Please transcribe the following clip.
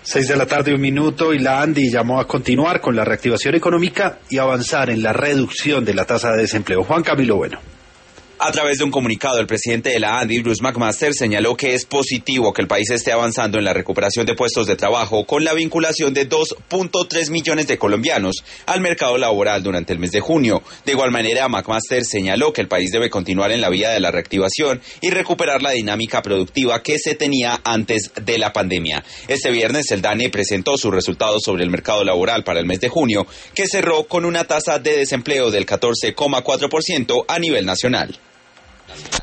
6 de la tarde, 1 minuto, y la ANDI llamó a continuar con la reactivación económica y avanzar en la reducción de la tasa de desempleo. Juan Camilo Bueno. A través de un comunicado, el presidente de la ANDI, Bruce McMaster, señaló que es positivo que el país esté avanzando en la recuperación de puestos de trabajo con la vinculación de 2.3 millones de colombianos al mercado laboral durante el mes de junio. De igual manera, McMaster señaló que el país debe continuar en la vía de la reactivación y recuperar la dinámica productiva que se tenía antes de la pandemia. Este viernes, el DANE presentó sus resultados sobre el mercado laboral para el mes de junio, que cerró con una tasa de desempleo del 14,4% a nivel nacional.